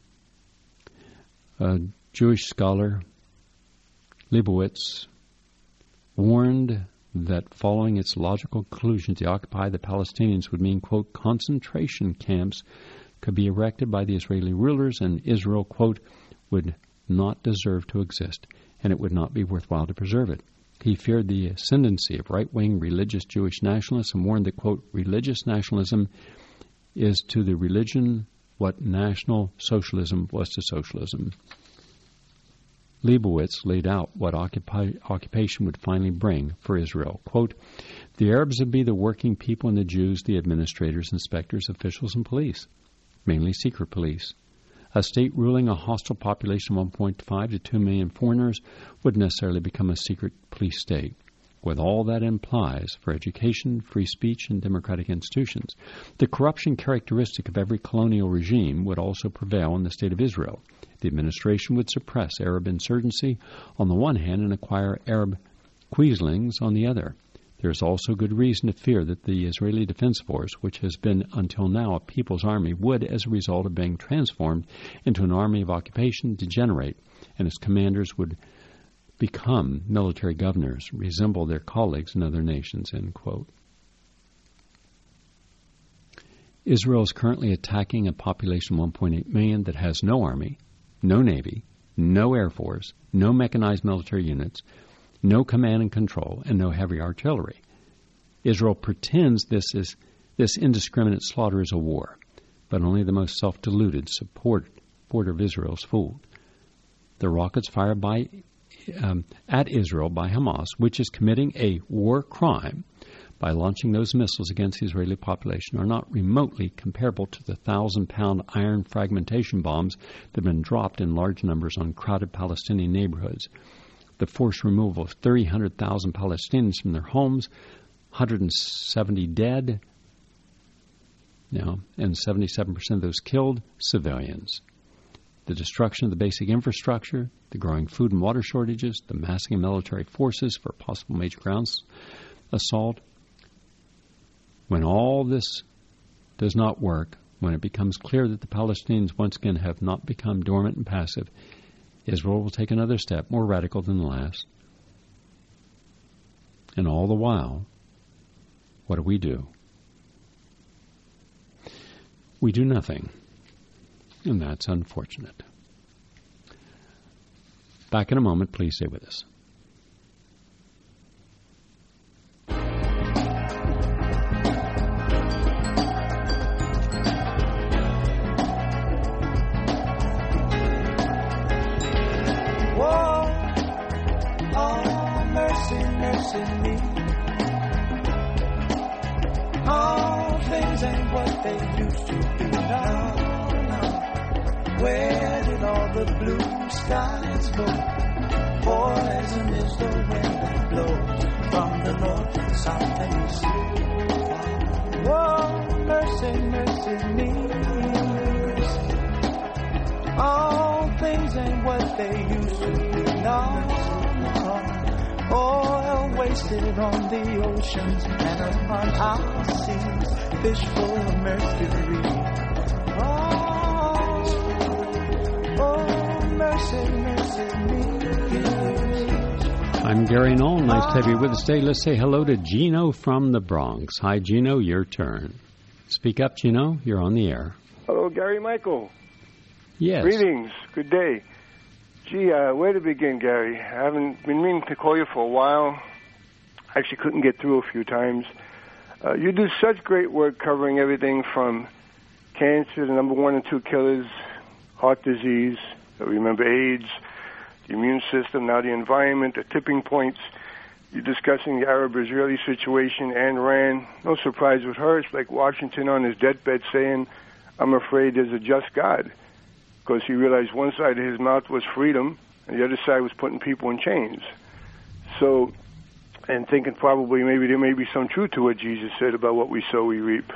Speaker 3: uh, Jewish scholar Leibowitz warned that following its logical conclusion to occupy the Palestinians would mean, quote, concentration camps could be erected by the Israeli rulers and Israel, quote, would not deserve to exist, and it would not be worthwhile to preserve it. He feared the ascendancy of right-wing religious Jewish nationalists and warned that, quote, religious nationalism is to the religion what National Socialism was to socialism. Leibowitz laid out what occupy, occupation would finally bring for Israel. Quote, the Arabs would be the working people and the Jews the administrators, inspectors, officials, and police, mainly secret police. A state ruling a hostile population of one point five to two million foreigners would necessarily become a secret police state, with all that implies for education, free speech, and democratic institutions. The corruption characteristic of every colonial regime would also prevail in the state of Israel. The administration would suppress Arab insurgency on the one hand and acquire Arab quislings on the other. There is also good reason to fear that the Israeli Defense Force, which has been until now a people's army, would, as a result of being transformed into an army of occupation, degenerate, and its commanders would become military governors, resemble their colleagues in other nations, end quote. Israel is currently attacking a population of one point eight million that has no army, no navy, no air force, no mechanized military units, no command and control, and no heavy artillery. Israel pretends this is this indiscriminate slaughter is a war, but only the most self-deluded supporter of Israel is fooled. The rockets fired by um, at Israel by Hamas, which is committing a war crime by launching those missiles against the Israeli population, are not remotely comparable to the thousand-pound iron fragmentation bombs that have been dropped in large numbers on crowded Palestinian neighborhoods. The forced removal of three hundred thousand Palestinians from their homes, one hundred seventy dead, you know, and seventy-seven percent of those killed, civilians. The destruction of the basic infrastructure, the growing food and water shortages, the massing of military forces for possible major ground assault. When all this does not work, when it becomes clear that the Palestinians once again have not become dormant and passive, Israel will take another step, more radical than the last. And all the while, what do we do? We do nothing. And that's unfortunate. Back in a moment. Please stay with us.
Speaker 1: In me. All things ain't what they used to be now, now. Where did all the blue skies go? Poison is the wind that blows from the north, south, and east. Oh, mercy, mercy me. All things ain't what they used to be. No, no. Oil wasted on the oceans and upon our seas, fish full of mercury. Oh, oh, mercy, mercy me.
Speaker 3: I'm Gary Knoll. Nice to have you with us today. Let's say hello to Gino from the Bronx. Hi, Gino. Your turn. Speak up, Gino. You're on the air.
Speaker 4: Hello, Gary Michael.
Speaker 3: Yes.
Speaker 4: Greetings. Good day. Gee, uh, where to begin, Gary? I haven't been meaning to call you for a while. Actually couldn't get through a few times. Uh, you do such great work covering everything from cancer, the number one and two killers, heart disease, remember AIDS, the immune system, now the environment, the tipping points. You're discussing the Arab-Israeli situation, Ayn Rand. No surprise with her. It's like Washington on his deathbed saying, I'm afraid there's a just God. Because he realized one side of his mouth was freedom, and the other side was putting people in chains. So, and thinking probably maybe there may be some truth to what Jesus said about what we sow, we reap.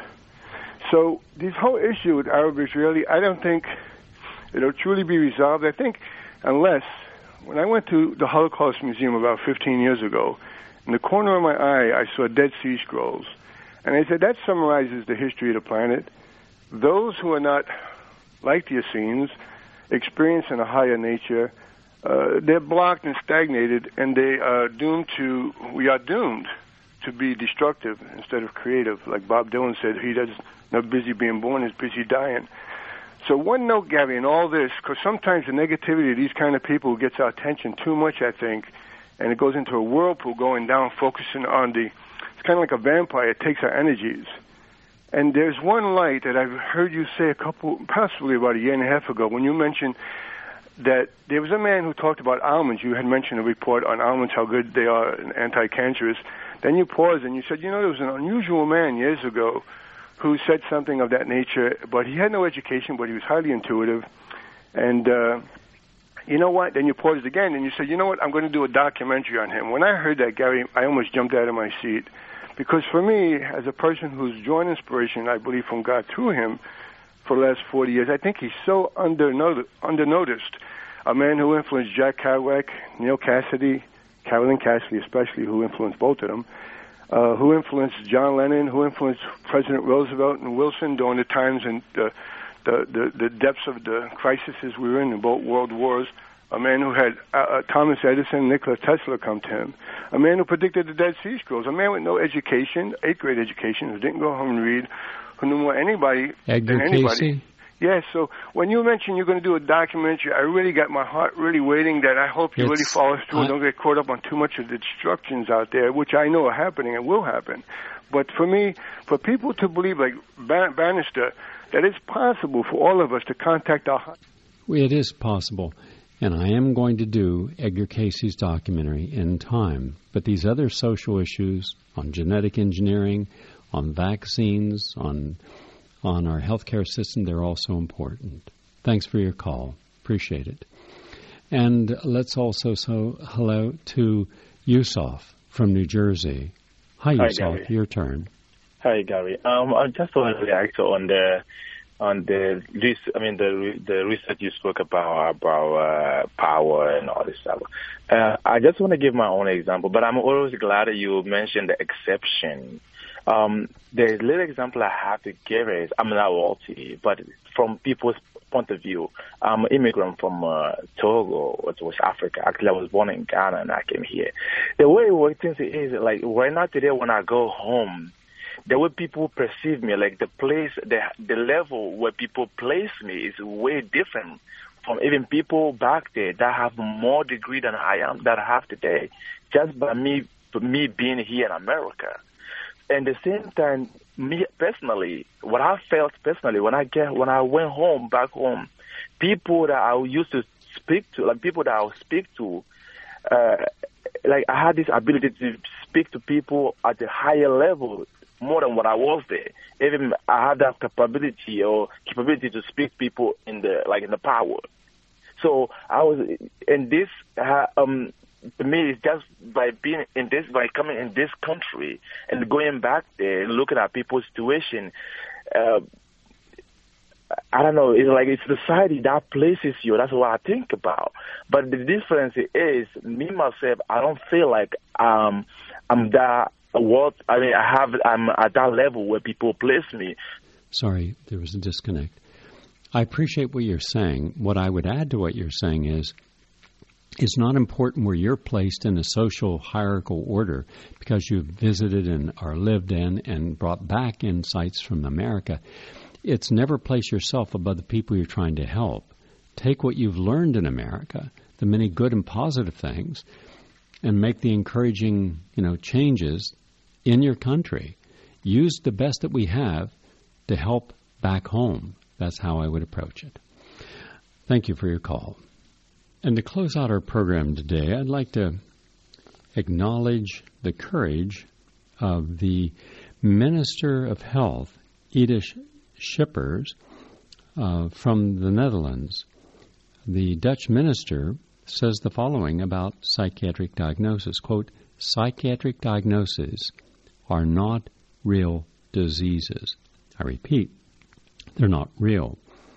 Speaker 4: So, this whole issue with Arab-Israeli, I don't think it'll truly be resolved. I think unless, when I went to the Holocaust Museum about fifteen years ago, in the corner of my eye, I saw Dead Sea Scrolls. And I said, that summarizes the history of the planet. Those who are not like the Essenes, experiencing a higher nature, uh, they're blocked and stagnated, and they are doomed to, we are doomed to be destructive instead of creative. Like Bob Dylan said, he does not busy being born, he's busy dying. So one note, Gary, in all this, because sometimes the negativity of these kind of people gets our attention too much, I think, and it goes into a whirlpool going down, focusing on the, it's kind of like a vampire, it takes our energies. And there's one light that I've heard you say a couple, possibly about a year and a half ago, when you mentioned that there was a man who talked about almonds. You had mentioned a report on almonds, how good they are and anti-cancerous. Then you paused and you said, you know, there was an unusual man years ago who said something of that nature, but he had no education, but he was highly intuitive. And uh, you know what? Then you paused again and you said, you know what, I'm going to do a documentary on him. When I heard that, Gary, I almost jumped out of my seat. Because for me, as a person who's drawn inspiration, I believe, from God through him for the last forty years, I think he's so under noticed. A man who influenced Jack Kerouac, Neil Cassidy, Carolyn Cassidy especially, who influenced both of them, uh, who influenced John Lennon, who influenced President Roosevelt and Wilson during the times and the, the, the, the depths of the crises we were in in both world wars. A man who had uh, uh, Thomas Edison, Nikola Tesla come to him. A man who predicted the Dead Sea Scrolls. A man with no education, eighth grade education, who didn't go home and read, who knew more anybody
Speaker 3: Edgar
Speaker 4: than anybody.
Speaker 3: Casey?
Speaker 4: Yes, so when you mentioned you're going to do a documentary, I really got my heart really waiting that I hope you
Speaker 3: It's,
Speaker 4: really follow through
Speaker 3: I,
Speaker 4: and don't get caught up on too much of the destructions out there, which I know are happening and will happen. But for me, for people to believe, like Ban- Bannister, that it's possible for all of us to contact our heart.
Speaker 3: It is possible. And I am going to do Edgar Casey's documentary in time. But these other social issues on genetic engineering, on vaccines, on on our healthcare system, they're also important. Thanks for your call. Appreciate it. And let's also say hello to Yusuf from New Jersey. Hi,
Speaker 5: Hi,
Speaker 3: Yusuf.
Speaker 5: Gary.
Speaker 3: Your turn.
Speaker 5: Hi, Gary. Um, I just want to react on the on the I mean the the research you spoke about about uh, power and all this stuff. Uh, I just want to give my own example, but I'm always glad that you mentioned the exception. Um, the little example I have to give is I'm not wealthy, but from people's point of view, I'm an immigrant from uh, Togo, West Africa. Actually, I was born in Ghana and I came here. The way it works is like right now today when I go home, the way people perceive me, like the place, the the level where people place me is way different from even people back there that have more degree than I am, that I have today, just by me me being here in America. And at the same time, me personally, what I felt personally when I get when I went home back home, people that I used to speak to, like people that I would speak to, uh, like I had this ability to speak to people at a higher level more than what I was there. Even I had that capability or capability to speak to people in the like in the power. So I was in this, uh, um, to me, it's just by being in this, by coming in this country and going back there and looking at people's situation, uh, I don't know, it's like it's society that places you. That's what I think about. But the difference is, me, myself, I don't feel like um, I'm that, what, I mean, I have, I'm at that level where people place me.
Speaker 3: Sorry, there was a disconnect. I appreciate what you're saying. What I would add to what you're saying is, it's not important where you're placed in a social hierarchical order because you've visited and are lived in and brought back insights from America. It's never place yourself above the people you're trying to help. Take what you've learned in America, the many good and positive things, and make the encouraging, you know, changes in your country. Use the best that we have to help back home. That's how I would approach it. Thank you for your call. And to close out our program today, I'd like to acknowledge the courage of the Minister of Health, Edith Schippers, uh, from the Netherlands. The Dutch minister says the following about psychiatric diagnosis, quote, psychiatric diagnoses are not real diseases. I repeat, they're not real.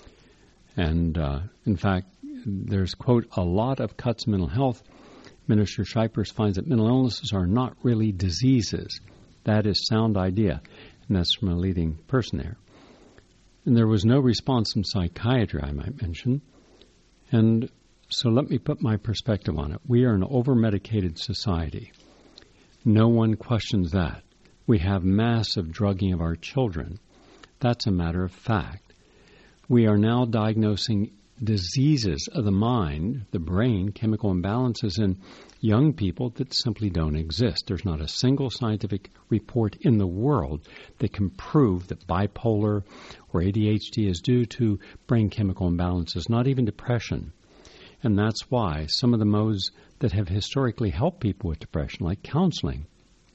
Speaker 3: And uh, in fact, there's, quote, a lot of cuts in mental health. Minister Schippers finds that mental illnesses are not really diseases. That is sound idea. And that's from a leading person there. And there was no response from psychiatry, I might mention. And so let me put my perspective on it. We are an over-medicated society. No one questions that. We have massive drugging of our children. That's a matter of fact. We are now diagnosing diseases of the mind, the brain, chemical imbalances in young people that simply don't exist. There's not a single scientific report in the world that can prove that bipolar or A D H D is due to brain chemical imbalances, not even depression. And that's why some of the modes that have historically helped people with depression, like counseling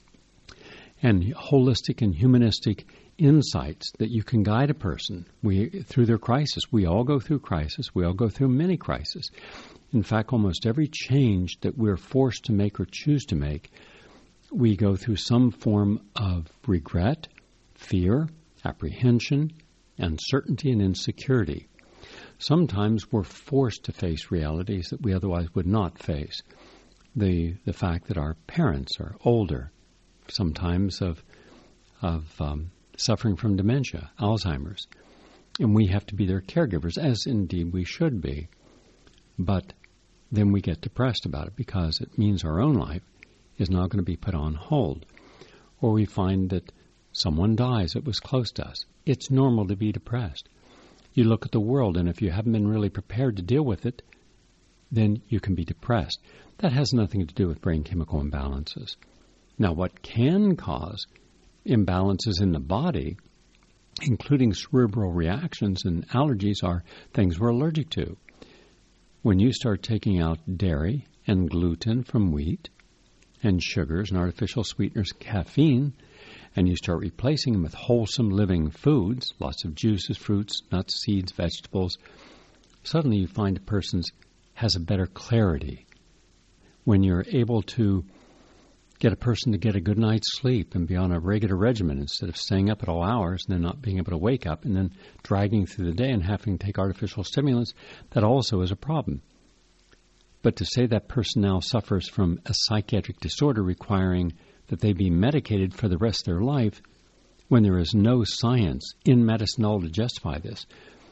Speaker 3: and holistic and humanistic insights that you can guide a person we, through their crisis. We all go through crisis. We all go through many crises. In fact, almost every change that we're forced to make or choose to make, we go through some form of regret, fear, apprehension, uncertainty, and insecurity. Sometimes we're forced to face realities that we otherwise would not face. The the fact that our parents are older, sometimes of of um, suffering from dementia, Alzheimer's, and we have to be their caregivers, as indeed we should be. But then we get depressed about it because it means our own life is now going to be put on hold. Or we find that someone dies that was close to us. It's normal to be depressed. You look at the world, and if you haven't been really prepared to deal with it, then you can be depressed. That has nothing to do with brain chemical imbalances. Now, what can cause imbalances in the body, including cerebral reactions and allergies, are things we're allergic to. When you start taking out dairy and gluten from wheat and sugars and artificial sweeteners, caffeine, and you start replacing them with wholesome living foods, lots of juices, fruits, nuts, seeds, vegetables, suddenly you find a person has a better clarity. When you're able to get a person to get a good night's sleep and be on a regular regimen instead of staying up at all hours and then not being able to wake up and then dragging through the day and having to take artificial stimulants, that also is a problem. But to say that person now suffers from a psychiatric disorder requiring that they be medicated for the rest of their life when there is no science in medicine at all to justify this,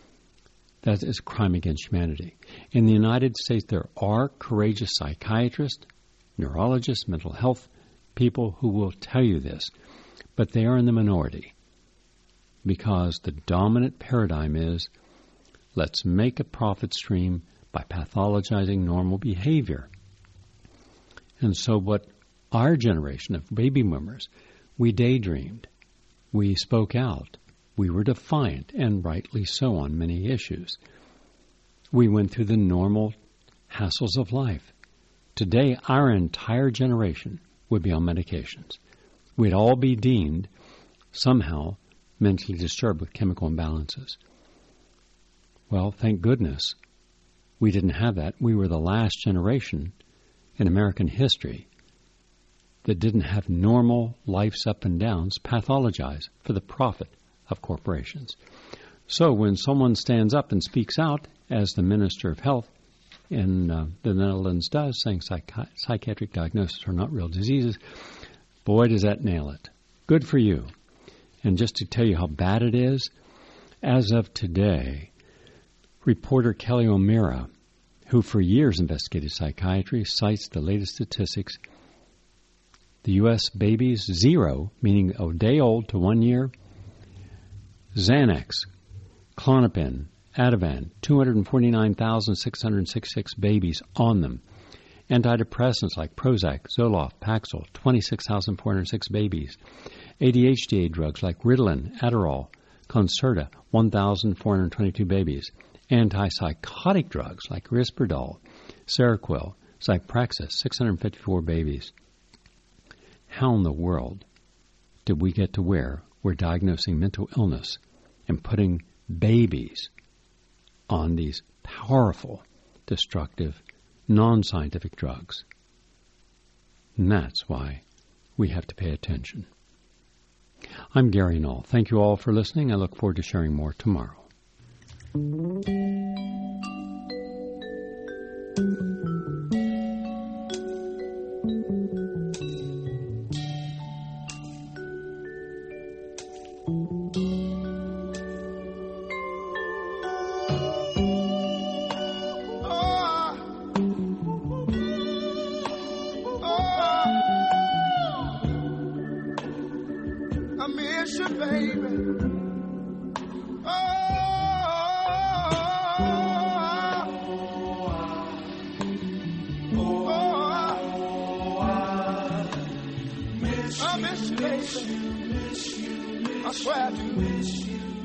Speaker 3: that is a crime against humanity. In the United States, there are courageous psychiatrists, neurologists, mental health people who will tell you this, but they are in the minority because the dominant paradigm is let's make a profit stream by pathologizing normal behavior. And so what our generation of baby boomers, we daydreamed, we spoke out, we were defiant, and rightly so on many issues. We went through the normal hassles of life. Today, our entire generation would be on medications. We'd all be deemed somehow mentally disturbed with chemical imbalances. Well, thank goodness We didn't have that. We were the last generation in American history that didn't have normal life's up and downs pathologized for the profit of corporations. So when someone stands up and speaks out, as the Minister of Health in uh, the Netherlands does, saying psychi- psychiatric diagnoses are not real diseases, boy, does that nail it. Good for you. And just to tell you how bad it is, as of today, reporter Kelly O'Meara, who for years investigated psychiatry, cites the latest statistics. The U S babies, zero, meaning a day old to one year, Xanax, Klonopin, Ativan, two hundred forty-nine thousand six hundred sixty-six babies on them. Antidepressants like Prozac, Zoloft, Paxil, twenty-six thousand four hundred six babies. A D H D drugs like Ritalin, Adderall, Concerta, one thousand four hundred twenty-two babies. Antipsychotic drugs like Risperdal, Seroquel, Zyprexa, six hundred fifty-four babies. How in the world did we get to where we're diagnosing mental illness and putting babies on these powerful, destructive, non-scientific drugs? And that's why we have to pay attention. I'm Gary Null. Thank you all for listening. I look forward to sharing more tomorrow.
Speaker 1: I swear I do.